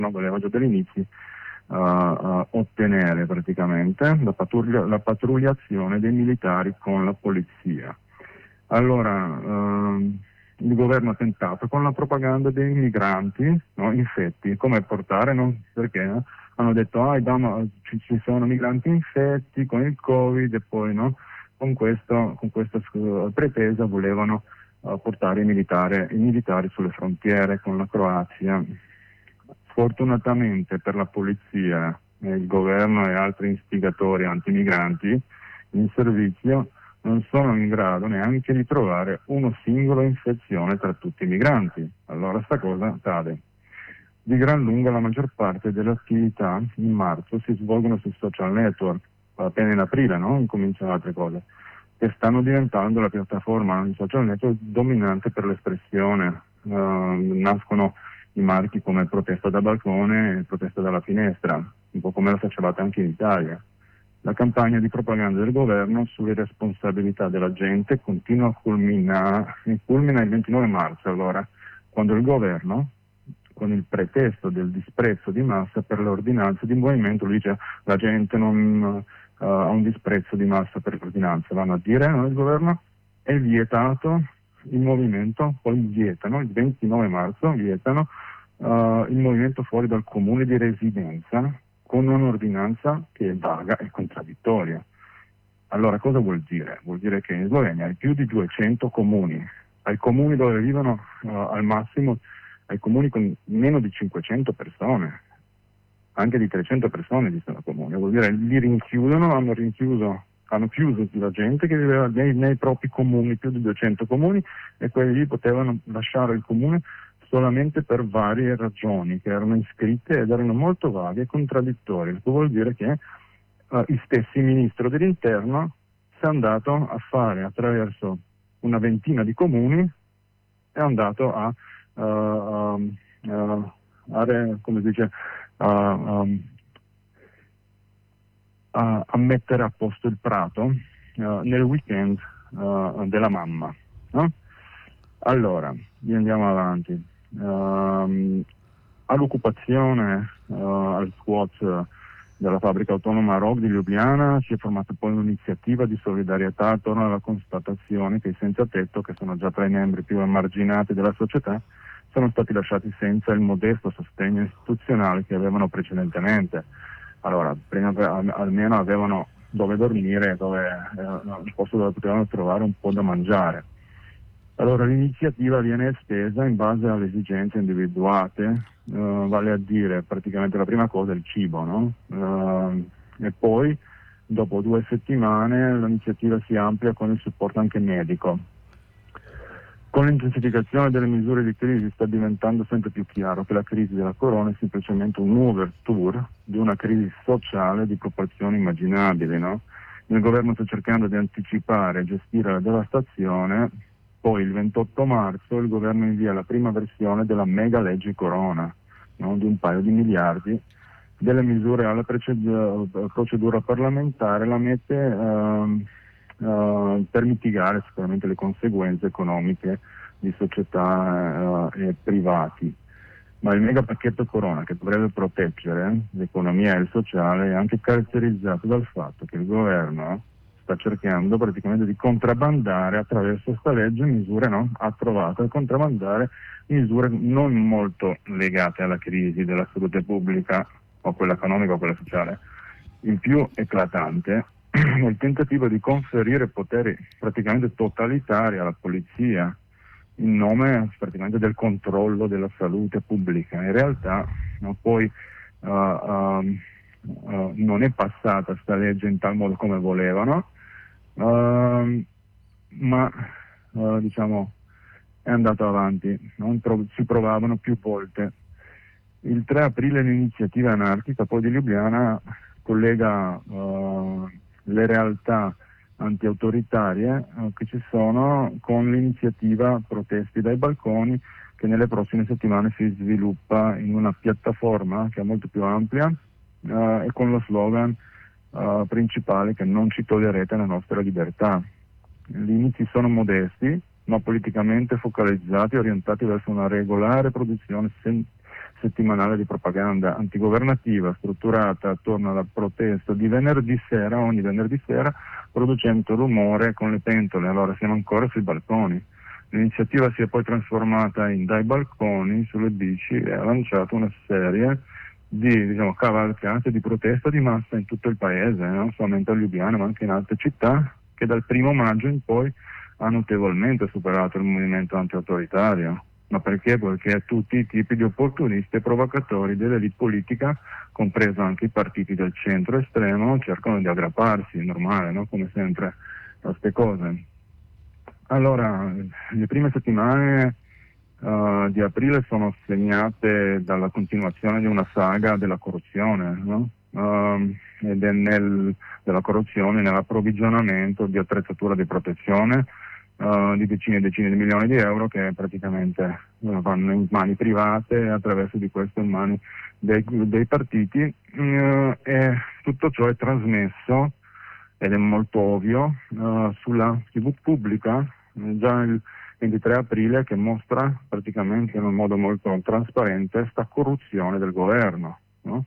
voleva già dall'inizio ottenere praticamente la patrugliazione dei militari con la polizia. Allora, il governo ha tentato con la propaganda dei migranti, no, infetti, come portare, no? Perché no? Hanno detto ci sono migranti infetti con il Covid, e poi no, con questa pretesa volevano portare i militari sulle frontiere con la Croazia. Sfortunatamente per la polizia, il governo e altri istigatori antimigranti in servizio non sono in grado neanche di trovare uno singolo infezione tra tutti i migranti. Allora sta cosa cade. Di gran lunga la maggior parte delle attività in marzo si svolgono sui social network, appena in aprile, no? Incominciano altre cose, che stanno diventando la piattaforma di social network dominante per l'espressione. Nascono i marchi come protesta da balcone e protesta dalla finestra, un po' come lo facevate anche in Italia. La campagna di propaganda del governo sulle responsabilità della gente culmina il 29 marzo, allora, quando il governo, con il pretesto del disprezzo di massa per le ordinanze di movimento, dice la gente non ha un disprezzo di massa per le ordinanze, vanno a dire, no, il governo è vietato il movimento, poi vietano, il 29 marzo vietano il movimento fuori dal comune di residenza con un'ordinanza che è vaga e contraddittoria. Allora cosa vuol dire? Vuol dire che in Slovenia hai più di 200 comuni, hai comuni dove vivono al massimo, hai comuni con meno di 500 persone, anche di 300 persone esistono comuni, vuol dire li rinchiudono, hanno chiuso la gente che viveva nei propri comuni, più di 200 comuni, e quelli lì potevano lasciare il comune solamente per varie ragioni che erano iscritte ed erano molto vaghe e contraddittorie. Questo vuol dire che il stesso ministro dell'interno si è andato a fare attraverso una ventina di comuni, è andato a mettere a posto il prato nel weekend della mamma, no? Allora, andiamo avanti. All'occupazione al squat della fabbrica autonoma ROG di Ljubljana si è formata poi un'iniziativa di solidarietà attorno alla constatazione che i senza tetto, che sono già tra i membri più emarginati della società, sono stati lasciati senza il modesto sostegno istituzionale che avevano precedentemente. Allora, prima almeno avevano dove dormire, un posto dove potevano trovare un po' da mangiare. Allora l'iniziativa viene estesa in base alle esigenze individuate, vale a dire praticamente la prima cosa è il cibo, no? E poi dopo 2 settimane l'iniziativa si amplia con il supporto anche medico. Con l'intensificazione delle misure di crisi sta diventando sempre più chiaro che la crisi della corona è semplicemente un'overture di una crisi sociale di proporzioni immaginabili, no? Il governo sta cercando di anticipare e gestire la devastazione. Poi il 28 marzo il governo invia la prima versione della mega legge corona, no? Di un paio di miliardi, delle misure alla procedura parlamentare, la mette per mitigare sicuramente le conseguenze economiche di società e privati. Ma il mega pacchetto corona, che dovrebbe proteggere l'economia e il sociale, è anche caratterizzato dal fatto che il governo sta cercando praticamente di contrabbandare attraverso questa legge misure, no? Ha trovato di contrabbandare misure non molto legate alla crisi della salute pubblica o quella economica o quella sociale. Il più eclatante è il tentativo di conferire poteri praticamente totalitari alla polizia in nome praticamente del controllo della salute pubblica. In realtà poi non è passata sta legge in tal modo come volevano, ma diciamo è andata avanti, no? Si provavano più volte. Il 3 aprile l'iniziativa anarchica poi di Ljubljana collega le realtà anti-autoritarie che ci sono con l'iniziativa Protesti dai balconi, che nelle prossime settimane si sviluppa in una piattaforma che è molto più ampia e con lo slogan principale che non ci toglierete la nostra libertà. Gli inizi sono modesti, ma politicamente focalizzati e orientati verso una regolare produzione settimanale di propaganda antigovernativa strutturata attorno alla protesta di venerdì sera, ogni venerdì sera, producendo rumore con le pentole. Allora siamo ancora sui balconi. L'iniziativa si è poi trasformata in dai balconi sulle bici e ha lanciato una serie di, diciamo, cavalcate di protesta di massa in tutto il paese, non solamente a Lubiana ma anche in altre città, che dal 1° maggio in poi ha notevolmente superato il movimento anti-autoritario. Ma perché? Perché tutti i tipi di opportunisti e provocatori dell'elite politica, compreso anche i partiti del centro estremo, cercano di aggrapparsi, è normale, no? Come sempre, queste cose. Allora, le prime settimane di aprile sono segnate dalla continuazione di una saga della corruzione, no? Ed è della corruzione nell'approvvigionamento di attrezzatura di protezione di decine e decine di milioni di euro che praticamente vanno in mani private e attraverso di questo in mani dei partiti, e tutto ciò è trasmesso, ed è molto ovvio, sulla TV pubblica già il 23 aprile, che mostra praticamente in un modo molto trasparente sta corruzione del governo, no?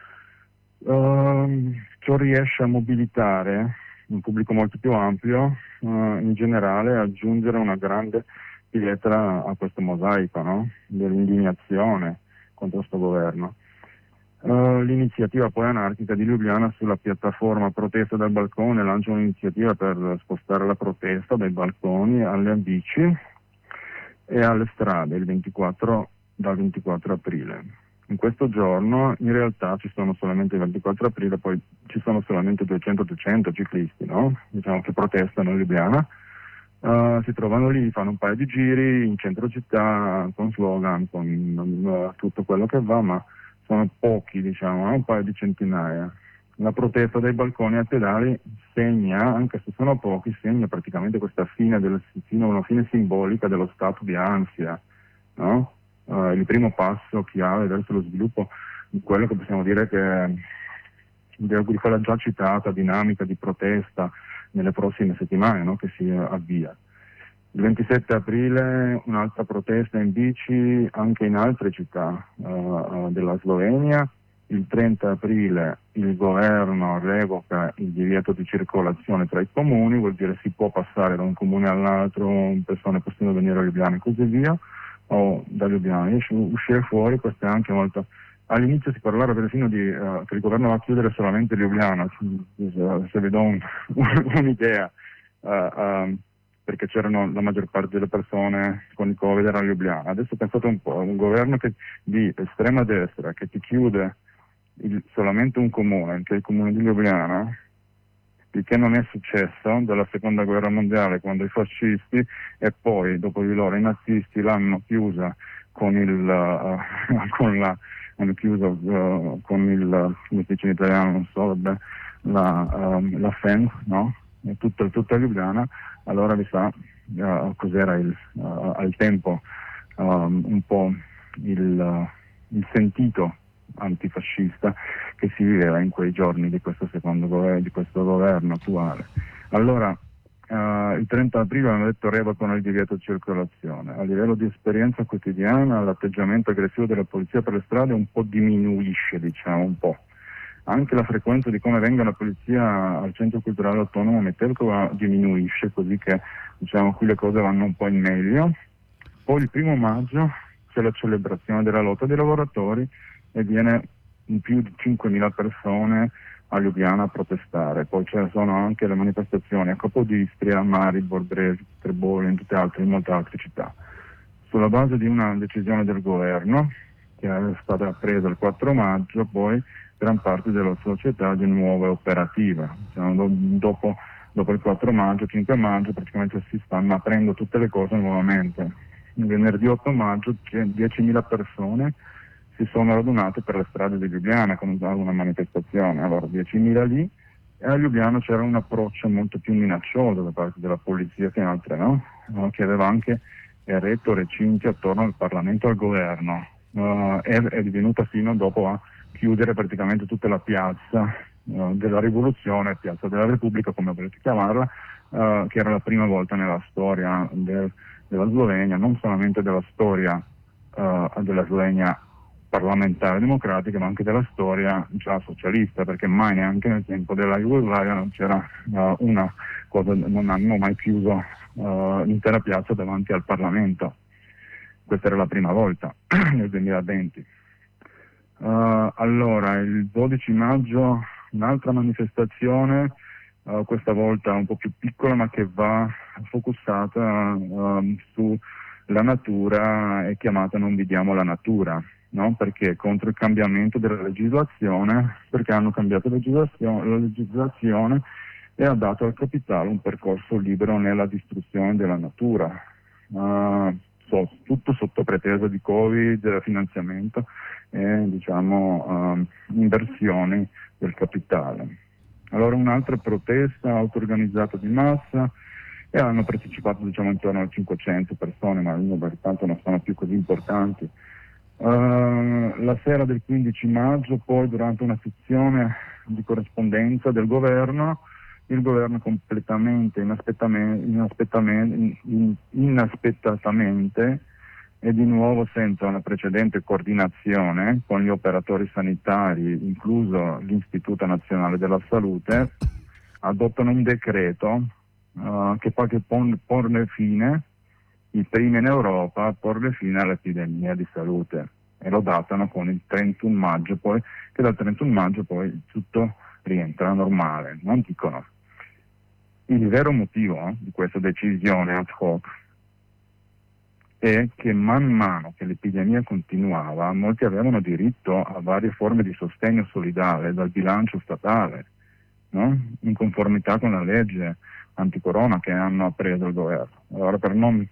Ciò riesce a mobilitare un pubblico molto più ampio, in generale aggiungere una grande pietra a questo mosaico, no? Dell'indignazione contro questo governo. L'iniziativa poi anarchica di Lubiana sulla piattaforma Protesta dal balcone lancia un'iniziativa per spostare la protesta dai balconi alle bici e alle strade dal 24 aprile. In questo giorno in realtà ci sono solamente il 24 aprile, poi ci sono solamente 200-300 ciclisti, no? Diciamo, che protestano in Lubiana. Si trovano lì, fanno un paio di giri in centro città con slogan, con tutto quello che va, ma sono pochi, diciamo, un paio di centinaia. La protesta dai balconi ai pedali segna, anche se sono pochi, segna praticamente questa una fine simbolica dello stato di ansia, no? Il primo passo chiave verso lo sviluppo di quello che possiamo dire che di quella già citata dinamica di protesta nelle prossime settimane, no? Che si avvia. Il 27 aprile un'altra protesta in bici anche in altre città della Slovenia. Il 30 aprile il governo revoca il divieto di circolazione tra i comuni, vuol dire si può passare da un comune all'altro, persone possono venire a Lubiana e così via, o da Lubiana uscire fuori. Questo è anche molto. All'inizio si parlava persino che il governo va a chiudere solamente Lubiana, se vi do un'idea, perché c'erano la maggior parte delle persone con il Covid era a Lubiana. Adesso pensate un po', un governo di estrema destra che ti chiude solamente un comune, che è il comune di Lubiana, il che non è successo dalla seconda guerra mondiale, quando i fascisti e poi dopo di loro i nazisti l'hanno chiusa con il come si dice in italiano, non so, vabbè, la FEN, no? Tutta Lubiana. Allora vi sa cos'era al tempo un po' il sentito antifascista che si viveva in quei giorni di questo di questo governo attuale. Allora il 30 aprile hanno detto revocano il divieto di circolazione. A livello di esperienza quotidiana l'atteggiamento aggressivo della polizia per le strade un po' diminuisce, diciamo, un po'. Anche la frequenza di come venga la polizia al centro culturale autonomo Metelkova diminuisce, così che, diciamo, qui le cose vanno un po' in meglio. Poi il 1° maggio c'è la celebrazione della lotta dei lavoratori e viene in più di 5.000 persone a Lubiana a protestare. Poi ci sono anche le manifestazioni a Capodistria, Maribor, Brest, Trebole, in molte altre città. Sulla base di una decisione del governo che è stata presa il 4 maggio, poi gran parte della società di nuovo è operativa. Dopo il 4 maggio, 5 maggio, praticamente si stanno aprendo tutte le cose nuovamente. Il venerdì 8 maggio 10.000 persone si sono radunate per le strade di Lubiana con una manifestazione. Allora 10.000 lì, e a Lubiana c'era un approccio molto più minaccioso da parte della polizia che altre, no? Che aveva anche eretto recinti attorno al Parlamento e al governo. È divenuta fino dopo a chiudere praticamente tutta la piazza della rivoluzione, piazza della Repubblica, come volete chiamarla, che era la prima volta nella storia della Slovenia, non solamente della storia della Slovenia parlamentare democratica, ma anche della storia già socialista, perché mai neanche nel tempo della Jugoslavia non c'era una cosa, non hanno mai chiuso l'intera piazza davanti al Parlamento. Questa era la prima volta nel 2020. Allora, il 12 maggio un'altra manifestazione, questa volta un po' più piccola, ma che va focussata sulla natura, è chiamata Non viviamo la natura, no? Perché contro il cambiamento della legislazione, perché hanno cambiato la legislazione e ha dato al capitale un percorso libero nella distruzione della natura. Tutto sotto pretesa di Covid, finanziamento e inversioni del capitale. Allora un'altra protesta auto-organizzata di massa, e hanno partecipato intorno a 500 persone, ma tanto non sono più così importanti. La sera del 15 maggio poi, durante una sezione di corrispondenza del governo, il governo completamente inaspettatamente e di nuovo senza una precedente coordinazione con gli operatori sanitari, incluso l'Istituto Nazionale della Salute, adottano un decreto che poi porre fine, i primi in Europa a porre fine all'epidemia di salute, e lo datano con il 31 maggio poi, che dal 31 maggio poi tutto rientra normale. Non dicono. Il vero motivo di questa decisione ad hoc è che man mano che l'epidemia continuava, molti avevano diritto a varie forme di sostegno solidale dal bilancio statale, no? In conformità con la legge anticorona che hanno preso il governo. Allora, per non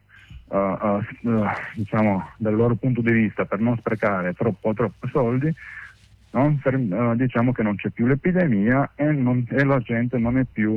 dal loro punto di vista, per non sprecare troppo soldi, no? Diciamo che non c'è più l'epidemia e la gente non è più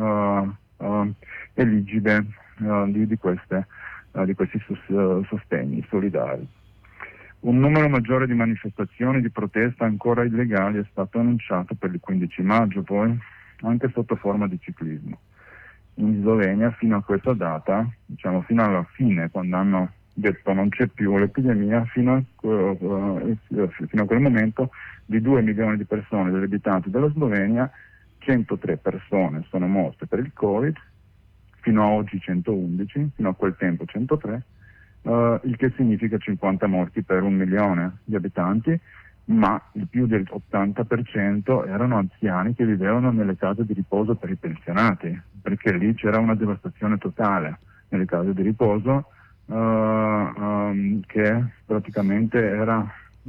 eligibile di questi sostegni solidari. Un numero maggiore di manifestazioni di protesta ancora illegali è stato annunciato per il 15 maggio poi, anche sotto forma di ciclismo. In Slovenia fino a questa data, fino alla fine, quando hanno detto non c'è più l'epidemia, fino a quel momento, di 2 milioni di persone, degli abitanti della Slovenia, 103 persone sono morte per il Covid, fino a oggi 111, fino a quel tempo 103, il che significa 50 morti per 1 milione di abitanti, ma il più del 80% erano anziani che vivevano nelle case di riposo per i pensionati, perché lì c'era una devastazione totale nelle case di riposo, che praticamente era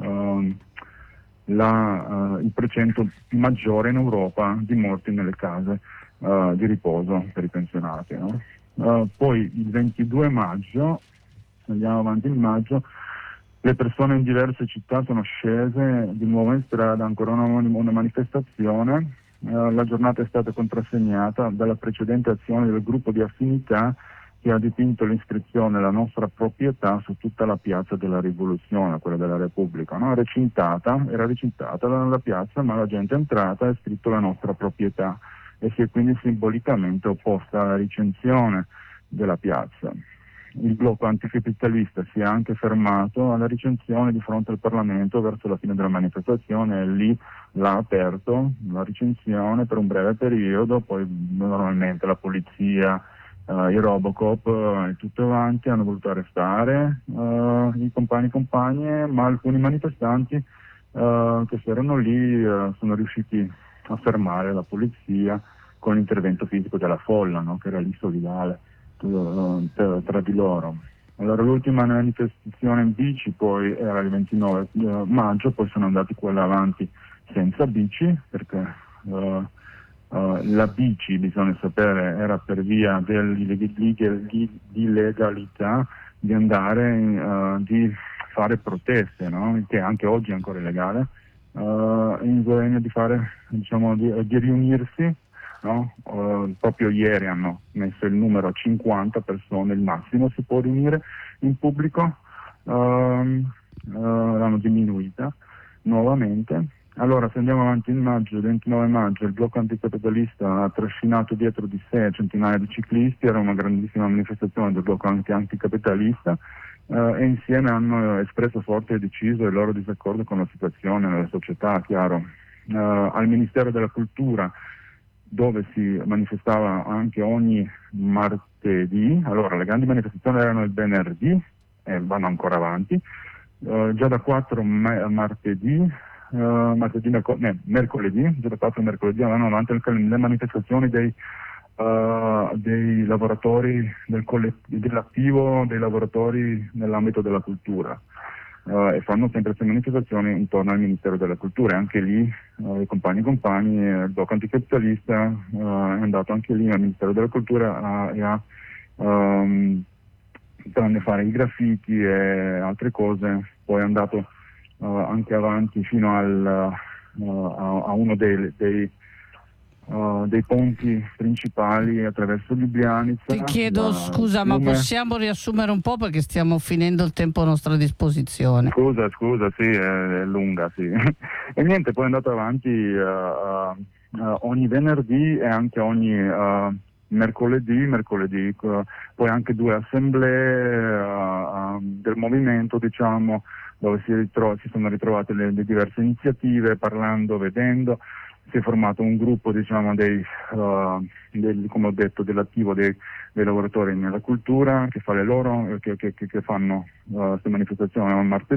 il percento maggiore in Europa di morti nelle case di riposo per i pensionati, no? Poi il 22 maggio, andiamo avanti in maggio, le persone in diverse città sono scese di nuovo in strada, ancora una manifestazione. La giornata è stata contrassegnata dalla precedente azione del gruppo di affinità che ha dipinto l'iscrizione La nostra proprietà su tutta la piazza della Rivoluzione, quella della Repubblica, no? Era recintata la piazza, ma la gente è entrata e ha scritto La nostra proprietà, e si è quindi simbolicamente opposta alla recinzione della piazza. Il blocco anticapitalista si è anche fermato alla recinzione di fronte al Parlamento verso la fine della manifestazione, e lì l'ha aperto la recinzione per un breve periodo, poi normalmente la polizia, i Robocop e tutto avanti hanno voluto arrestare i compagni e compagne, ma alcuni manifestanti che erano lì sono riusciti a fermare la polizia con l'intervento fisico della folla, no? Che era lì solidale tra di loro. Allora l'ultima manifestazione in bici poi era il 29 maggio, poi sono andati quella avanti senza bici, perché la bici, bisogna sapere, era per via dell'illegalità di andare di fare proteste, no? Che anche oggi è ancora illegale in Slovenia, di fare, di riunirsi, no? Proprio ieri hanno messo il numero a 50 persone, il massimo si può riunire in pubblico, l'hanno diminuita nuovamente, Allora, se andiamo avanti in maggio, il 29 maggio, il blocco anticapitalista ha trascinato dietro di sé centinaia di ciclisti, era una grandissima manifestazione del blocco anticapitalista, e insieme hanno espresso forte e deciso il loro disaccordo con la situazione nella società, chiaro. Al Ministero della Cultura, dove si manifestava anche ogni martedì, allora le grandi manifestazioni erano il venerdì e vanno ancora avanti, già da 4 martedì, mercoledì, già da 4 mercoledì vanno avanti le manifestazioni dei lavoratori dell'attivo dei lavoratori nell'ambito della cultura. E fanno sempre queste manifestazioni intorno al Ministero della Cultura, e anche lì i compagni, il blocco anticapitalista è andato anche lì al Ministero della Cultura e ha tranne fare i graffiti e altre cose, poi è andato anche avanti fino a uno dei ponti principali attraverso Ljubljanica. Ti chiedo scusa, ma possiamo riassumere un po' perché stiamo finendo il tempo a nostra disposizione. Scusa, sì, è lunga, sì. E niente, poi è andato avanti ogni venerdì e anche ogni mercoledì, poi anche 2 assemblee del movimento, diciamo, dove si sono ritrovate le diverse iniziative, parlando, vedendo. Si è formato un gruppo, diciamo, come ho detto, dell'attivo dei lavoratori nella cultura, che fa le loro, che fanno queste manifestazioni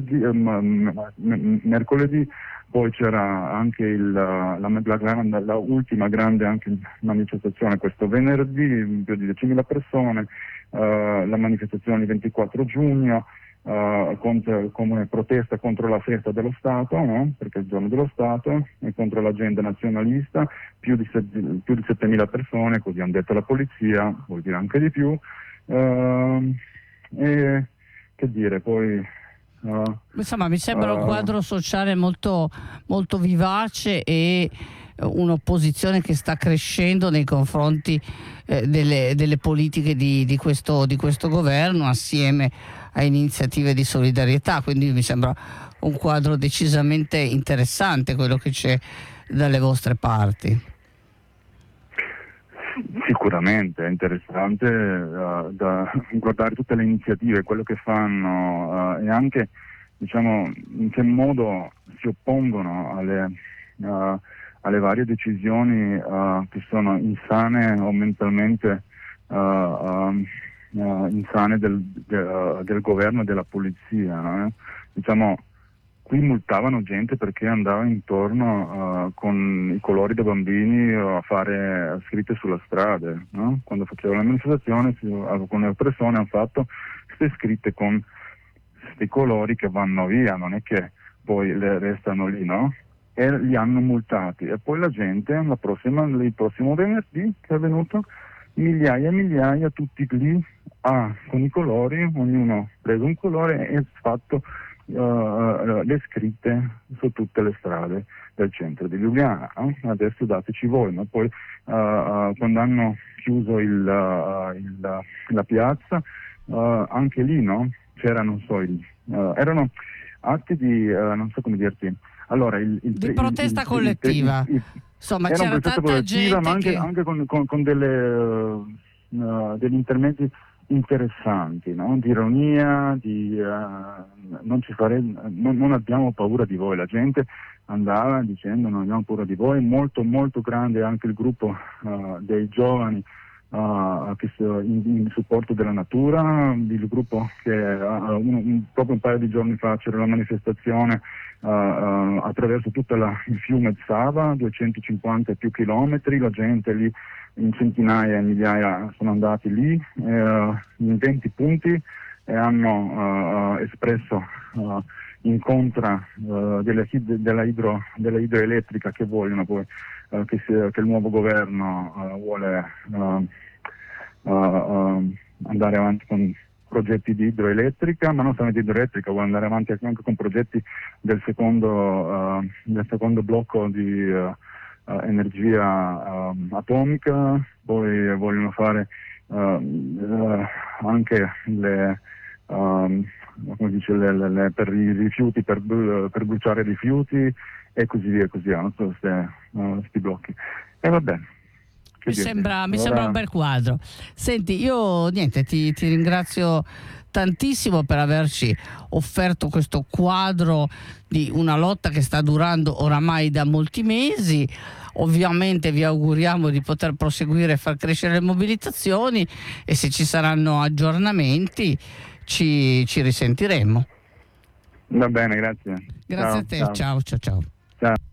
mercoledì. Poi c'era anche la ultima grande anche manifestazione questo venerdì, più di 10.000 persone, la manifestazione il 24 giugno, come protesta contro la festa dello Stato, no? Perché è il giorno dello Stato, e contro l'agenda nazionalista, più di 7.000 persone, così hanno detto la polizia, vuol dire anche di più, e che dire, poi... Insomma, mi sembra un quadro sociale molto, molto vivace e un'opposizione che sta crescendo nei confronti delle politiche di questo governo, assieme a iniziative di solidarietà, quindi mi sembra un quadro decisamente interessante quello che c'è dalle vostre parti. Sicuramente è interessante da guardare tutte le iniziative, quello che fanno, e anche, diciamo, in che modo si oppongono alle varie decisioni che sono insane o mentalmente insane del governo e della polizia. Diciamo, qui multavano gente perché andava intorno con i colori dei bambini a fare scritte sulla strada, no? Quando facevano la manifestazione alcune persone hanno fatto queste scritte con questi colori che vanno via, non è che poi restano lì, no? E li hanno multati, e poi la gente il prossimo venerdì che è venuto, migliaia e migliaia, tutti lì con i colori, ognuno ha preso un colore e fatto le scritte su tutte le strade del centro di Ljubljana. Adesso dateci voi, ma poi quando hanno chiuso la piazza, anche lì, no? C'era, non so, erano atti di, non so come dirti, allora di protesta collettiva. Insomma, era c'era una protesta tanta collettiva, ma gente anche con degli interventi interessanti, no? Di ironia, non abbiamo paura di voi. La gente andava dicendo non abbiamo paura di voi. Molto molto grande anche il gruppo dei giovani in supporto della natura, il gruppo che proprio un paio di giorni fa c'era la manifestazione attraverso tutto il fiume Sava, 250 e più chilometri, la gente lì in centinaia e migliaia sono andati lì in 20 punti e hanno espresso in contra della idroelettrica che vogliono poi che il nuovo governo vuole andare avanti con progetti di idroelettrica, ma non solamente idroelettrica, vuole andare avanti anche con progetti del secondo blocco di energia atomica. Poi vogliono fare anche come dice, per i rifiuti, per bruciare rifiuti e così via, così hanno questi blocchi. E va bene. Mi sembra un bel quadro. Senti, io niente, ti ringrazio tantissimo per averci offerto questo quadro di una lotta che sta durando oramai da molti mesi. Ovviamente vi auguriamo di poter proseguire e far crescere le mobilitazioni, e se ci saranno aggiornamenti ci risentiremo. Va bene, grazie. Grazie a te, ciao. Ciao.